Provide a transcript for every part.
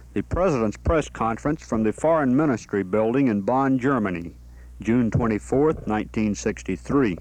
The President's Press Conference from the Foreign Ministry Building in Bonn, Germany, June 24, 1963.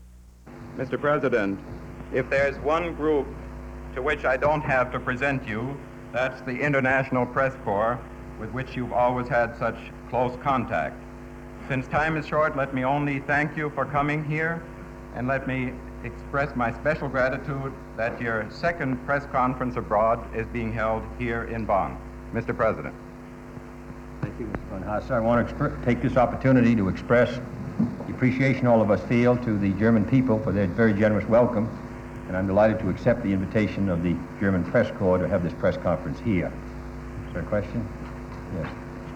Mr. President, if there's one group to which I don't have to present you, that's the International Press Corps, with which you've always had such close contact. Since time is short, let me only thank you for coming here, and let me express my special gratitude that your second press conference abroad is being held here in Bonn. Mr. President. Thank you, Mr. von Hasse. I want to take this opportunity to express the appreciation all of us feel to the German people for their very generous welcome, and I'm delighted to accept the invitation of the German Press Corps to have this press conference here. Is there a question? Yes.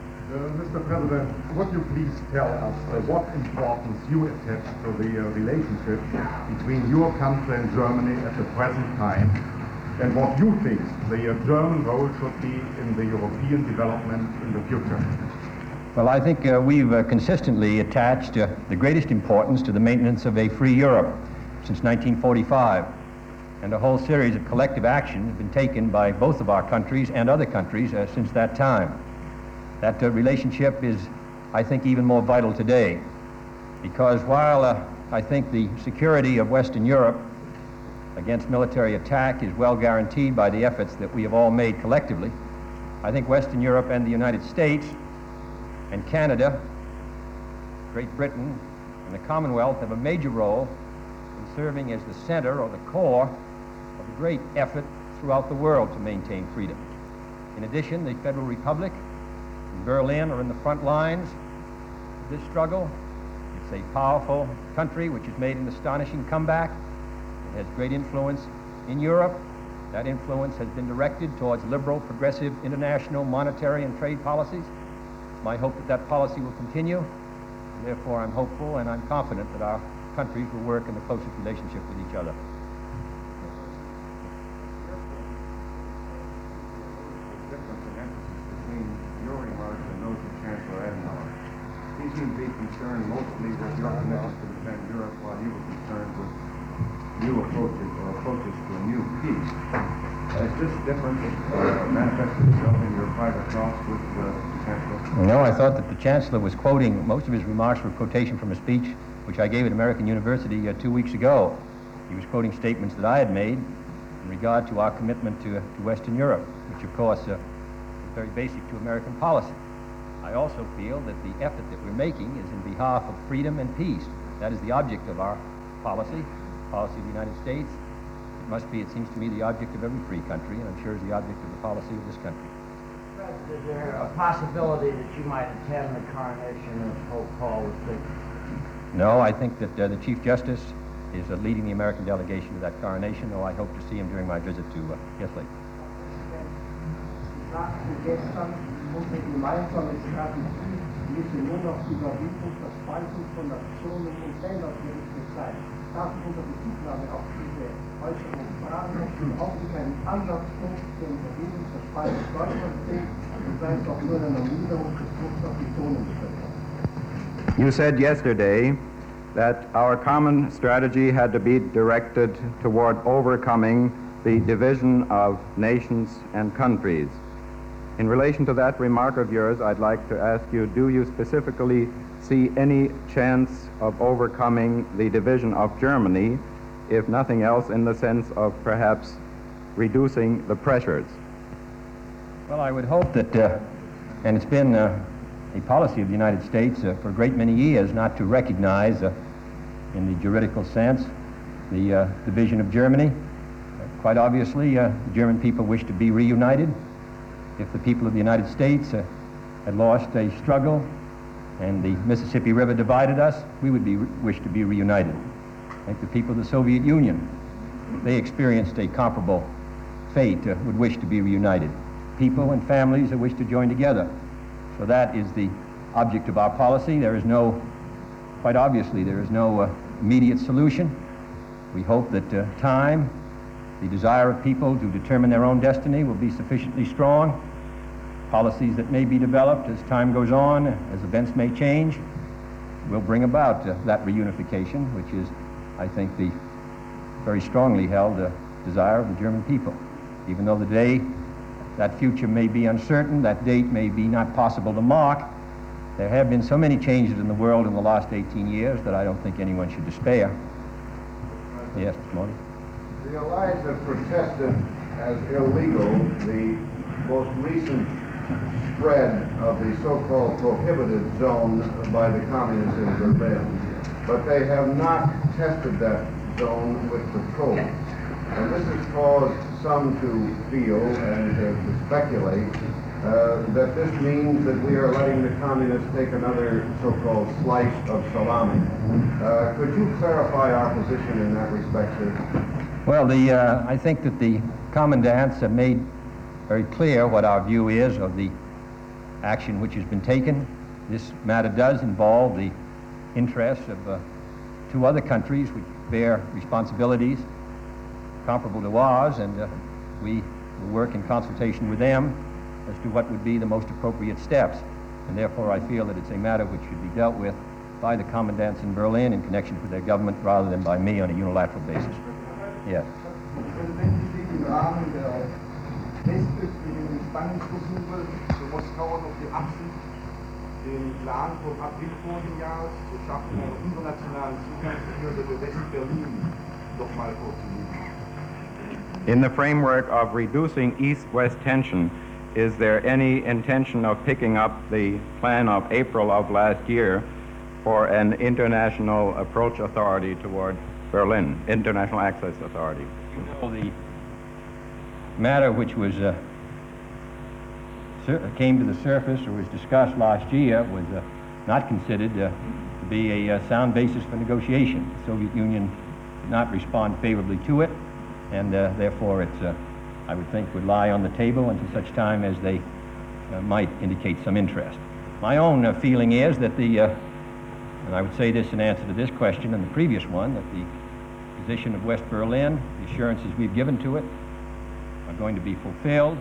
Mr. President, would you please tell us what importance you attach to the relationship between your country and Germany at the present time, and what you think the German role should be in the European development in the future? Well, I think we've consistently attached the greatest importance to the maintenance of a free Europe since 1945, and a whole series of collective action has been taken by both of our countries and other countries since that time. That relationship is, I think, even more vital today, because while I think the security of Western Europe against military attack is well guaranteed by the efforts that we have all made collectively, I think Western Europe and the United States and Canada, Great Britain, and the Commonwealth have a major role in serving as the center or the core of a great effort throughout the world to maintain freedom. In addition, the Federal Republic and Berlin are in the front lines of this struggle. It's a powerful country which has made an astonishing comeback. It has great influence in Europe. That influence has been directed towards liberal, progressive, international, monetary, and trade policies. It's my hope that that policy will continue. And therefore, I'm hopeful and I'm confident that our countries will work in the closest relationship with each other. He seemed to be concerned mostly with your commitment to defend Europe, while you were concerned with new approaches or approaches to a new peace. Is this difference manifested itself in your private talks with the Chancellor? No, I thought that the Chancellor was quoting, most of his remarks were quotation from a speech which I gave at American University 2 weeks ago. He was quoting statements that I had made in regard to our commitment to Western Europe, which of course is very basic to American policy. I also feel that the effort that we're making is in behalf of freedom and peace. That is the object of our policy of the United States. It must be, it seems to me, the object of every free country, and I'm sure is the object of the policy of this country. Is there a possibility that you might attend the coronation of Pope Paul VI? No, I think that the Chief Justice is leading the American delegation to that coronation, though I hope to see him during my visit to Italy. Unsere gemeinsame Strategie müsse nur noch Überwindung der Spaltung von Nationen und Ländern gerichtet sein. Darf ich unter Bezugnahme auf diese Äußerung fragen, ob Sie überhaupt einen Ansatzpunkt zur Überwindung der Spaltung Deutschlands sehen, und sei es auch nur eine Erminderung des Drucks auf die Zonenbevölkerung? You said yesterday that our common strategy had to be directed toward overcoming the division of nations and countries. In relation to that remark of yours, I'd like to ask you, do you specifically see any chance of overcoming the division of Germany, if nothing else in the sense of perhaps reducing the pressures? Well, I would hope that, and it's been a policy of the United States for a great many years not to recognize, in the juridical sense, the division of Germany. Quite obviously, the German people wish to be reunited. If the people of the United States had lost a struggle and the Mississippi River divided us, we would wish to be reunited. I think the people of the Soviet Union, if they experienced a comparable fate, would wish to be reunited. People and families that wish to join together. So that is the object of our policy. There is no, quite obviously, there is no immediate solution. We hope that time, the desire of people to determine their own destiny will be sufficiently strong. Policies that may be developed as time goes on, as events may change, will bring about that reunification, which is, I think, the very strongly held desire of the German people. Even though today that future may be uncertain, that date may be not possible to mark. There have been so many changes in the world in the last 18 years that I don't think anyone should despair. Yes, Mr. Modi? The Allies have protested as illegal the most recent spread of the so-called prohibited zone by the communists in Berlin, but they have not tested that zone with patrols. And this has caused some to feel and to speculate that this means that we are letting the communists take another so-called slice of salami. Could you clarify our position in that respect, sir? Well, I think that the commandants have made very clear what our view is of the action which has been taken. This matter does involve the interests of two other countries which bear responsibilities comparable to ours, and we will work in consultation with them as to what would be the most appropriate steps. And therefore I feel that it's a matter which should be dealt with by the commandants in Berlin in connection with their government rather than by me on a unilateral basis. Yes. Präsident, liegt im Rahmen der westöstlichen Entspannungsversuche für Moskau noch die Absicht, den Plan vom April vorigen Jahres zur Schaffung einer internationalen Zugangstür für West-Berlin doch mal vorzulegen? In the framework of reducing east-west tension, is there any intention of picking up the plan of April of last year for an international approach authority toward Berlin, international access authority? Well, the matter which was came to the surface or was discussed last year was not considered to be a sound basis for negotiation. The Soviet Union did not respond favorably to it, and therefore it's, I would think, would lie on the table until such time as they might indicate some interest. My own feeling is that and I would say this in answer to this question and the previous one, that the position of West Berlin, the assurances we've given to it, are going to be fulfilled.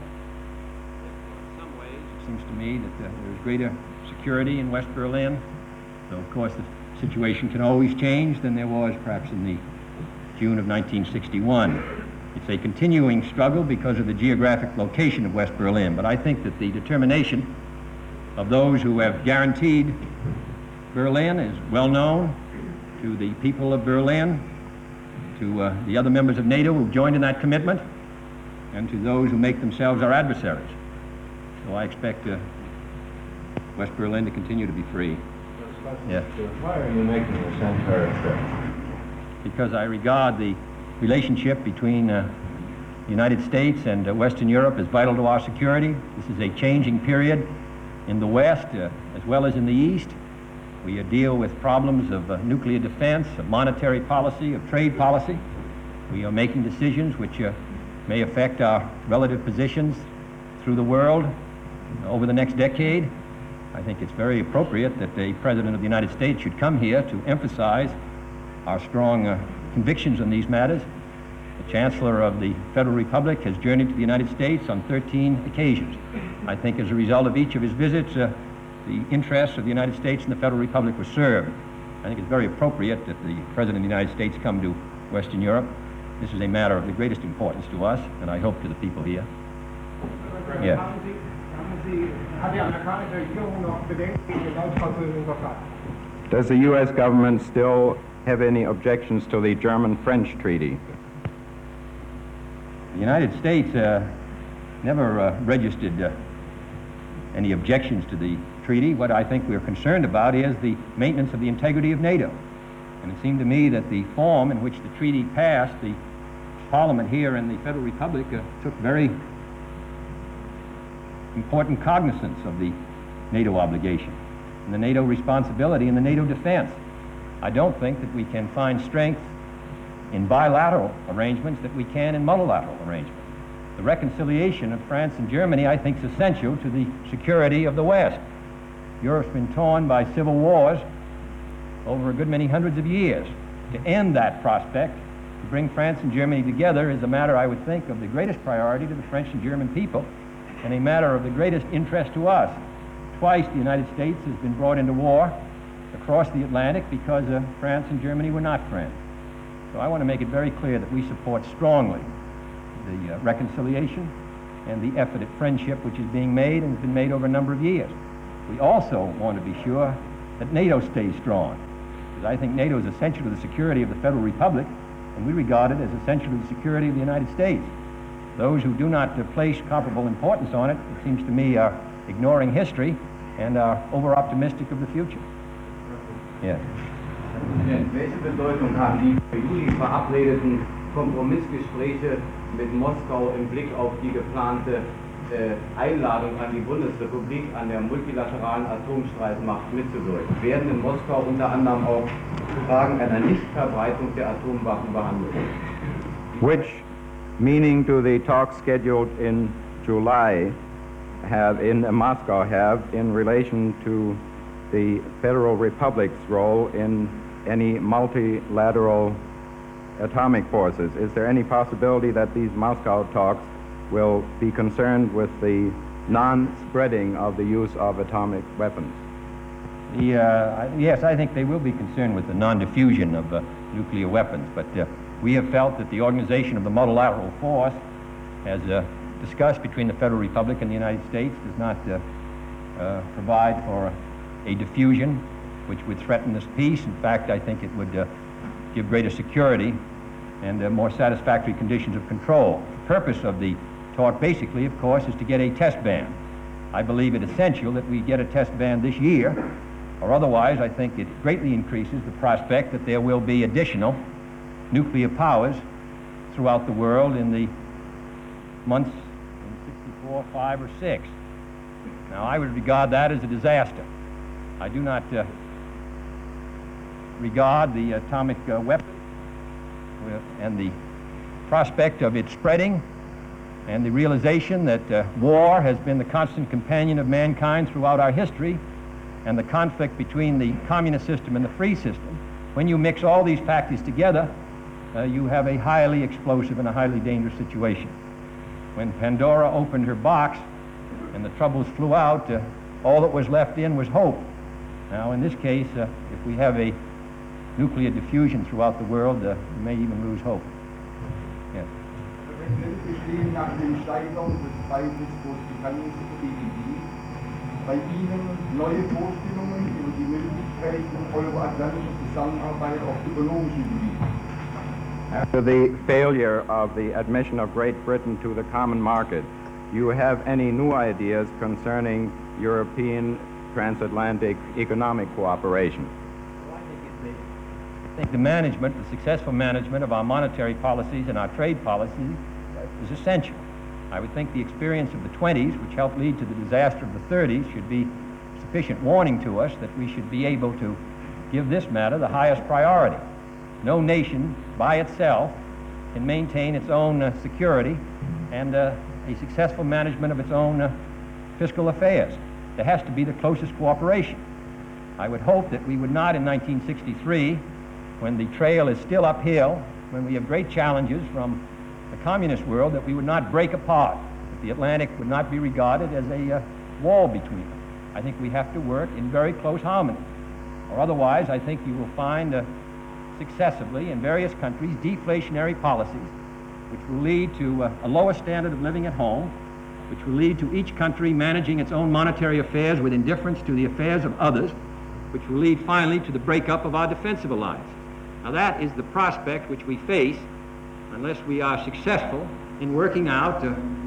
In some ways, it seems to me that there is greater security in West Berlin, though of course the situation can always change than there was perhaps in the June of 1961. It's a continuing struggle because of the geographic location of West Berlin, but I think that the determination of those who have guaranteed Berlin is well known to the people of Berlin, to the other members of NATO who joined in that commitment, and to those who make themselves our adversaries. So I expect West Berlin to continue to be free. Yeah. Why are you making this entire trip? Because I regard the relationship between the United States and Western Europe as vital to our security. This is a changing period in the West as well as in the East. We deal with problems of nuclear defense, of monetary policy, of trade policy. We are making decisions which may affect our relative positions through the world over the next decade. I think it's very appropriate that the President of the United States should come here to emphasize our strong convictions on these matters. The Chancellor of the Federal Republic has journeyed to the United States on 13 occasions. I think as a result of each of his visits, the interests of the United States and the Federal Republic were served. I think it's very appropriate that the President of the United States come to Western Europe. This is a matter of the greatest importance to us, and I hope to the people here. Yeah. Hat die amerikanische Regierung noch Bedenken gegen den deutsch-französischen Vertrag? Does the U.S. government still have any objections to the German-French treaty? The United States never registered any objections to the treaty. What I think we're concerned about is the maintenance of the integrity of NATO. And it seemed to me that the form in which the treaty passed, the Parliament here in the Federal Republic took very important cognizance of the NATO obligation and the NATO responsibility and the NATO defense. I don't think that we can find strength in bilateral arrangements that we can in multilateral arrangements. The reconciliation of France and Germany, I think, is essential to the security of the West. Europe's been torn by civil wars over a good many hundreds of years. To end that prospect, to bring France and Germany together, is a matter, I would think, of the greatest priority to the French and German people, and a matter of the greatest interest to us. Twice the United States has been brought into war across the Atlantic because France and Germany were not friends. So I want to make it very clear that we support strongly the reconciliation and the effort at friendship which is being made and has been made over a number of years. We also want to be sure that NATO stays strong, because I think NATO is essential to the security of the Federal Republic, and we regard it as essential to the security of the United States. Those who do not place comparable importance on it, it seems to me, are ignoring history and are over-optimistic of the future. Yeah. Welche Bedeutung haben die für Juli verabredeten Kompromissgespräche mit Moskau im Blick auf die geplante Einladung an die Bundesrepublik, an der multilateralen Atomstreitmacht mitzuwirken? Werden in Moskau unter anderem auch Fragen einer Nichtverbreitung der Atomwaffen behandelt? Which meaning do the talks scheduled in July have in Moscow have in relation to the Federal Republic's role in any multilateral atomic forces? Is there any possibility that these Moscow talks will be concerned with the non-spreading of the use of atomic weapons? Yes, I think they will be concerned with the non-diffusion of nuclear weapons, but we have felt that the organization of the multilateral force, as discussed between the Federal Republic and the United States, does not provide for a diffusion which would threaten this peace. In fact, I think it would give greater security and more satisfactory conditions of control. The purpose of the talk, basically, of course, is to get a test ban. I believe it essential that we get a test ban this year, or otherwise I think it greatly increases the prospect that there will be additional nuclear powers throughout the world in the months in 64, 5, or 6. Now, I would regard that as a disaster. I do not regard the atomic weapon and the prospect of its spreading and the realization that war has been the constant companion of mankind throughout our history, and the conflict between the communist system and the free system. When you mix all these factors together, you have a highly explosive and a highly dangerous situation. When Pandora opened her box and the troubles flew out, all that was left in was hope. Now, in this case, if we have a nuclear diffusion throughout the world, we may even lose hope. Yes. Bestehen nach den Steigerungen des Preises Großbritanniens für EDD bei Ihnen neue Vorstellungen über die Möglichkeiten euroatlantischer Zusammenarbeit auf ökonomischem Gebiet? After the failure of the admission of Great Britain to the common market, do you have any new ideas concerning European transatlantic economic cooperation? I think the management, the successful management of our monetary policies and our trade policies is essential. I would think the experience of the 20s, which helped lead to the disaster of the 30s, should be sufficient warning to us that we should be able to give this matter the highest priority. No nation by itself can maintain its own security and a successful management of its own fiscal affairs. There has to be the closest cooperation. I would hope that we would not, in 1963, when the trail is still uphill, when we have great challenges from the communist world, that we would not break apart, that the Atlantic would not be regarded as a wall between them. I think we have to work in very close harmony, or otherwise I think you will find successively in various countries deflationary policies which will lead to a lower standard of living at home, which will lead to each country managing its own monetary affairs with indifference to the affairs of others, which will lead finally to the breakup of our defensive alliance. Now that is the prospect which we face unless we are successful in working out the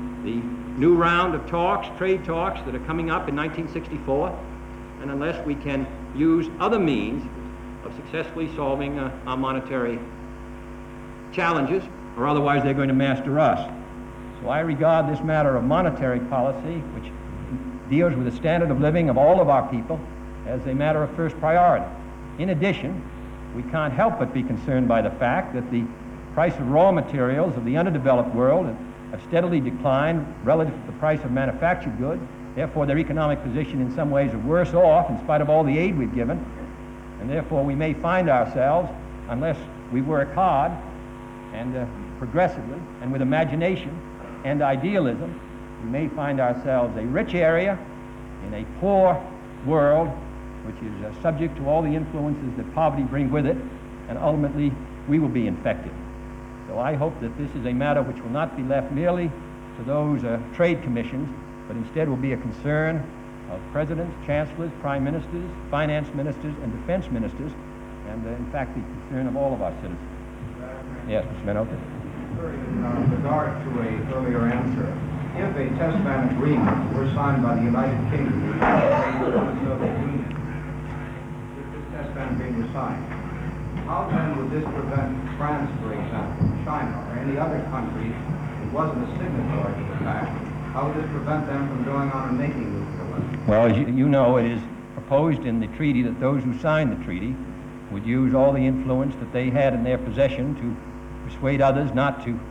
new round of talks, trade talks that are coming up in 1964, and unless we can use other means of successfully solving our monetary challenges, or otherwise they're going to master us. So I regard this matter of monetary policy, which deals with the standard of living of all of our people, as a matter of first priority. In addition, we can't help but be concerned by the fact that the price of raw materials of the underdeveloped world have steadily declined relative to the price of manufactured goods. Therefore, their economic position in some ways are worse off in spite of all the aid we've given. And therefore, we may find ourselves, unless we work hard and progressively and with imagination and idealism, we may find ourselves a rich area in a poor world which is subject to all the influences that poverty brings with it, and ultimately we will be infected. So I hope that this is a matter which will not be left merely to those trade commissions, but instead will be a concern of presidents, chancellors, prime ministers, finance ministers, and defense ministers, and in fact the concern of all of our citizens. Yes, Mr. Menoker. In regard to an earlier answer, if a test ban agreement were signed by the United Kingdom with the Soviet Union, if this test ban agreement was signed, how then would this prevent France, for example, China, or any other country that wasn't a signatory to the pact? How would this prevent them from going on and making nuclear weapons? Well, as you know, it is proposed in the treaty that those who signed the treaty would use all the influence that they had in their possession to persuade others not to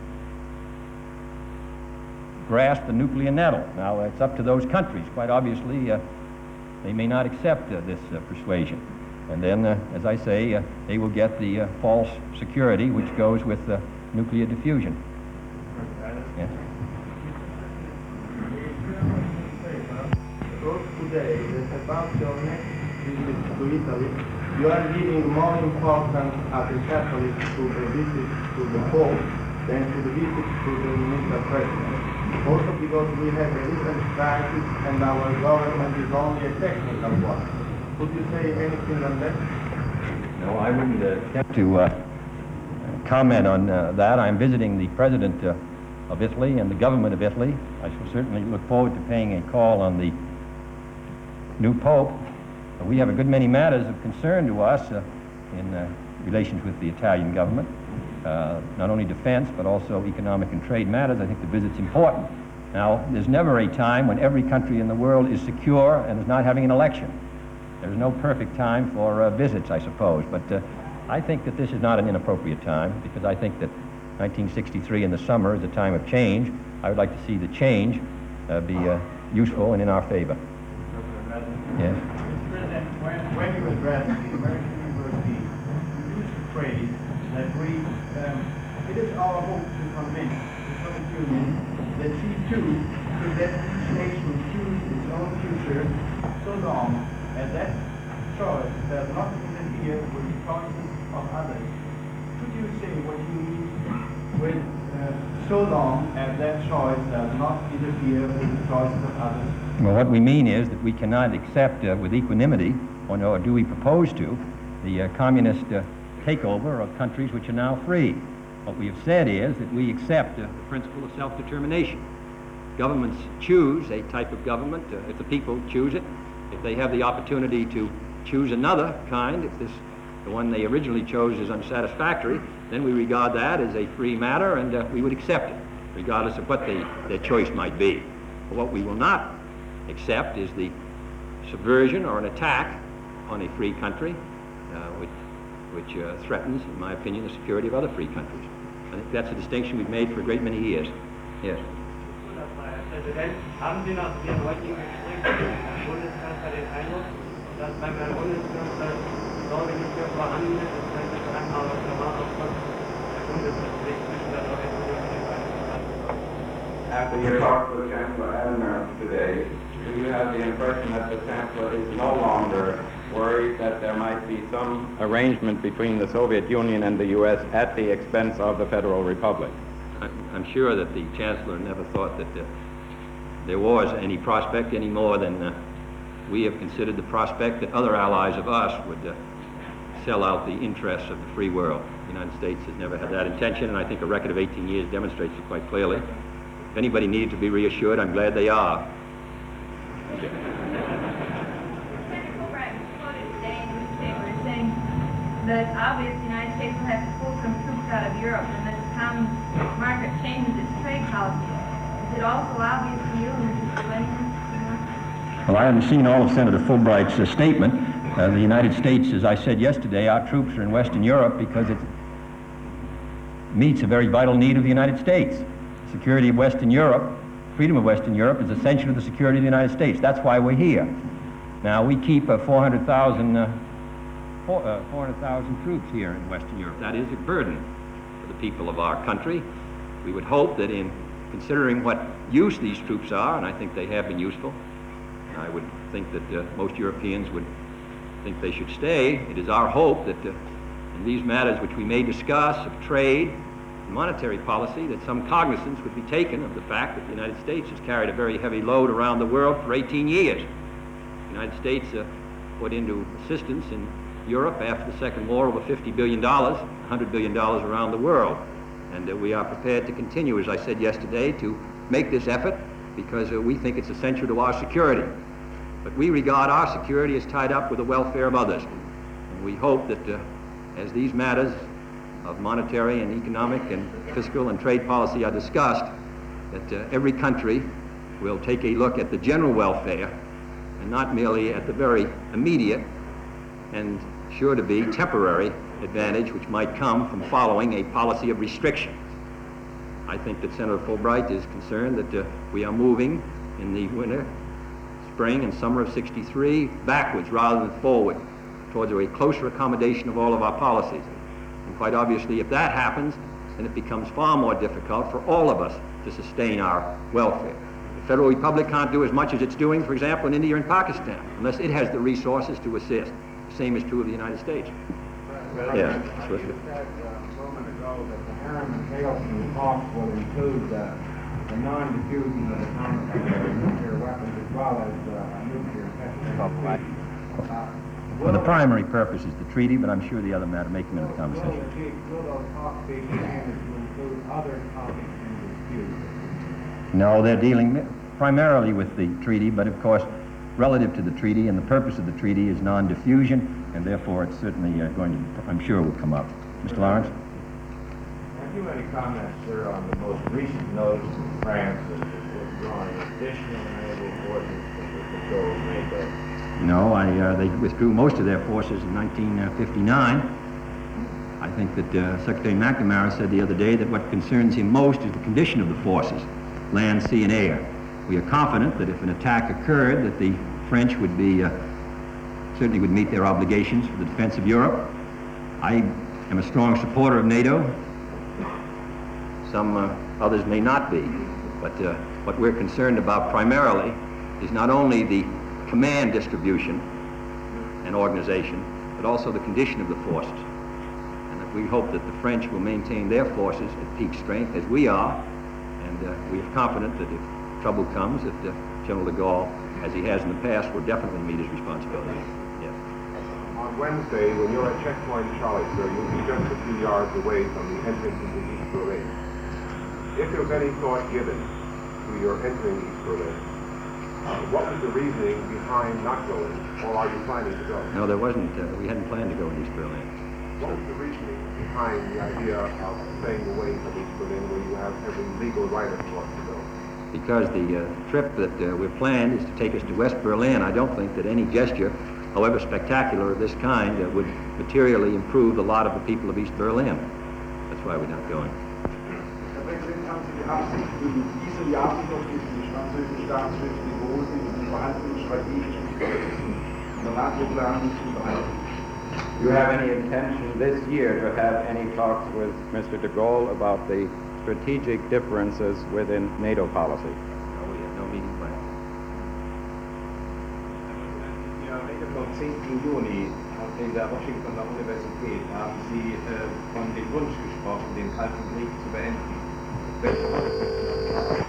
grasp the nuclear nettle. Now, it's up to those countries. Quite obviously, they may not accept this persuasion. And then, as I say, they will get the false security which goes with nuclear diffusion. Yes. Today that about your next visit to Italy, you are giving more importance as a Catholic to the visit to the Pope than to the visit to the Mr. President. Also because we have a recent crisis and our government is only a technical one. Could you say anything on that? No, I wouldn't attempt to comment on that. I'm visiting the President of Italy and the government of Italy. I shall certainly look forward to paying a call on the new Pope. We have a good many matters of concern to us in relations with the Italian government, not only defense but also economic and trade matters. I think the visit's important. Now, there's never a time when every country in the world is secure and is not having an election. There's no perfect time for visits, I suppose, but I think that this is not an inappropriate time because I think that 1963 in the summer is a time of change. I would like to see the change be useful and in our favor. Yes. When you address the American University, you used the phrase that it is our hope to convince the Soviet Union that she too should let each nation choose its own future so long as that choice does not interfere with the choices of others. Could you say what you mean with so long as that choice does not interfere with the choices of others? Well, what we mean is that we cannot accept with equanimity, or nor do we propose to, the communist takeover of countries which are now free. What we have said is that we accept the principle of self-determination. Governments choose a type of government if the people choose it. If they have the opportunity to choose another kind, if the one they originally chose is unsatisfactory, then we regard that as a free matter and we would accept it, regardless of what their choice might be. But what we will not accept is the subversion or an attack on a free country which threatens, in my opinion, the security of other free countries. I think that's a distinction we've made for a great many years. Yes. Herr Präsident, haben Sie nach Ihrem heutigen Gespräch mit dem Herrn Bundeskanzler den Eindruck, dass beim Herrn Bundeskanzler Sorge nicht mehr vorhanden ist, dass wenn das einmal aus der Macht auskommt, der Bundesrepublik zwischen der Sowjetunion und den Vereinigten Staaten? After your talk with Chancellor Adler today, do you have the impression that the Chancellor is no longer worried that there might be some arrangement between the Soviet Union and the U.S. at the expense of the Federal Republic? I'm sure that the Chancellor never thought that there was any prospect any more than we have considered the prospect that other allies of us would sell out the interests of the free world. The United States has never had that intention, and I think a record of 18 years demonstrates it quite clearly. If anybody needed to be reassured, I'm glad they are. Senator Fulbright was quoted today in the newspaper saying that obviously the United States will have to pull some troops out of Europe and that the common market changes its trade policy. Is it also obvious to you, Mr. Clinton? Well, I haven't seen all of Senator Fulbright's statement. The United States, as I said yesterday, our troops are in Western Europe because it meets a very vital need of the United States. The security of Western Europe, freedom of Western Europe, is essential to the security of the United States. That's why we're here. Now, we keep 400,000 troops here in Western Europe. That is a burden for the people of our country. We would hope that in considering what use these troops are, and I think they have been useful, I would think that most Europeans would think they should stay. It is our hope that in these matters which we may discuss of trade, monetary policy, that some cognizance would be taken of the fact that the United States has carried a very heavy load around the world for 18 years. The United States put into assistance in Europe after the Second War over $50 billion, $100 billion around the world. And we are prepared to continue, as I said yesterday, to make this effort because we think it's essential to our security. But we regard our security as tied up with the welfare of others. And we hope that as these matters of monetary and economic and fiscal and trade policy are discussed, that every country will take a look at the general welfare and not merely at the very immediate and sure to be temporary advantage which might come from following a policy of restriction. I think that Senator Fulbright is concerned that we are moving in the winter, spring, and summer of '63 backwards rather than forward towards a closer accommodation of all of our policies. And quite obviously, if that happens, then it becomes far more difficult for all of us to sustain our welfare. The Federal Republic can't do as much as it's doing, for example, in India and Pakistan, unless it has the resources to assist. The same is true of the United States. Yeah. You said a moment ago that the Harriman Tailson talks will include the non-diffusion of atomic nuclear weapons as well as nuclear testing. Well, the primary purpose is the treaty, but I'm sure the other matter may come into the conversation. Will those talks be expanded to include other topics in dispute? No, they're dealing primarily with the treaty, but of course, relative to the treaty, and the purpose of the treaty is non-diffusion, and therefore it's certainly going to, I'm sure, will come up. Mr. Lawrence? Have you any comments, sir, on the most recent notice from France that is withdrawing additional naval forces from the control of NATO? No, they withdrew most of their forces in 1959. I think that Secretary McNamara said the other day that what concerns him most is the condition of the forces, land, sea, and air. We are confident that if an attack occurred, that the French would be, certainly would meet their obligations for the defense of Europe. I am a strong supporter of NATO. Some others may not be. But what we're concerned about primarily is not only the command distribution and organization, but also the condition of the forces. And that we hope that the French will maintain their forces at peak strength, as we are, and we are confident that if trouble comes, that General de Gaulle, as he has in the past, will definitely meet his responsibilities. Yes. On Wednesday, when you're at Checkpoint Charlie, sir, you'll be just a few yards away from the entrance into East Berlin. If there was any thought given to your entering East Berlin, what was the reasoning behind not going, or are you planning to go? No, there wasn't. We hadn't planned to go in East Berlin. What was the reasoning behind the idea of staying away from East Berlin, where you have every legal right, of course, to go? Because the trip that we've planned is to take us to West Berlin. I don't think that any gesture, however spectacular of this kind, would materially improve the lot of the people of East Berlin. That's why we're not going. Herr Präsident, haben Sie die Absicht, in diesem Jahr noch die französische Staatschef de Gaulle die Verhandlungen strategischen Interessen in der NATO-Planung zu behalten? Do you have any intention this year to have any talks with Mr. de Gaulle about the strategic differences within NATO policy? No, we have no meeting planned. In der Rede vom 10. Juni in der Washingtoner Universität haben Sie von dem Wunsch gesprochen, den Kalten Krieg zu beenden. Welche Rolle spielt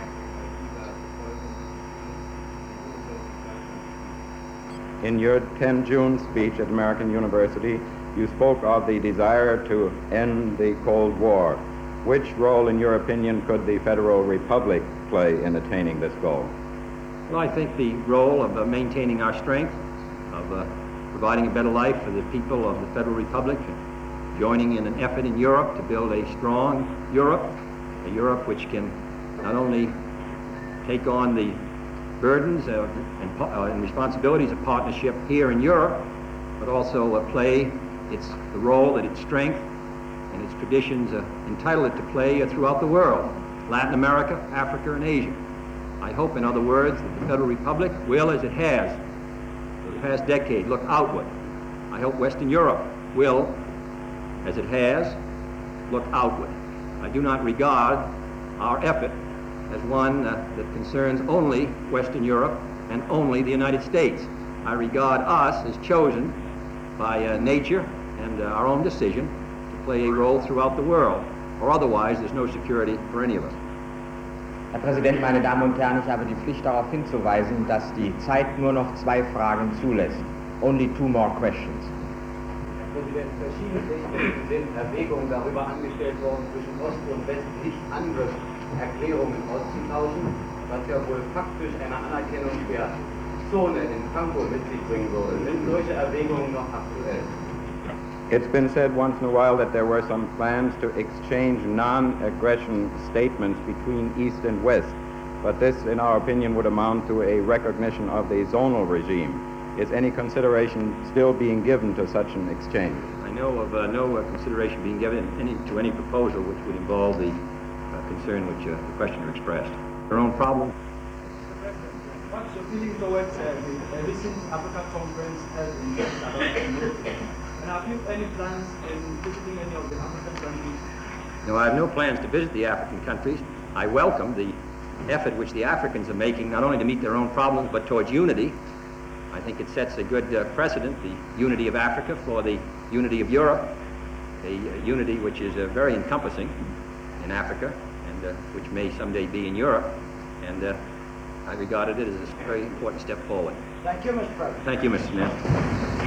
In your 10 June speech at American University, you spoke of the desire to end the Cold War. Which role, in your opinion, could the Federal Republic play in attaining this goal? Well, I think the role of maintaining our strength, of providing a better life for the people of the Federal Republic, joining in an effort in Europe to build a strong Europe, a Europe which can not only take on the burdens and responsibilities of partnership here in Europe, but also play the role that its strength and its traditions entitle it to play throughout the world, Latin America, Africa, and Asia. I hope, in other words, that the Federal Republic will, as it has for the past decade, look outward. I hope Western Europe will, as it has, look outward. I do not regard our effort as one that concerns only Western Europe and only the United States. I regard us as chosen by nature and our own decision to play a role throughout the world. or otherwise there's no security for any of us. Herr Präsident, meine Damen und Herren, ich habe die Pflicht darauf hinzuweisen, dass die Zeit nur noch 2 Fragen zulässt. Only 2 more questions. Herr Präsident, verschiedene Richtungen sind Erwägungen darüber angestellt worden, zwischen Ost und West nicht Angriffserklärungen auszutauschen, was ja wohl faktisch eine Anerkennung der Zone in Frankfurt mit sich bringen würde. Sind solche Erwägungen noch aktuell? It's been said once in a while that there were some plans to exchange non-aggression statements between East and West, but this, in our opinion, would amount to a recognition of the zonal regime. Is any consideration still being given to such an exchange? I know of no consideration being given to any proposal which would involve the concern which the questioner expressed. Their own problem. What's your feeling towards the recent Africa conference held in Canada? And have you any plans in visiting any of the African countries? No, I have no plans to visit the African countries. I welcome the effort which the Africans are making, not only to meet their own problems, but towards unity. I think it sets a good precedent, the unity of Africa for the unity of Europe, a unity which is very encompassing in Africa, and which may someday be in Europe. And I regarded it as a very important step forward. Thank you, Mr. President. Thank you, Mr. Smith.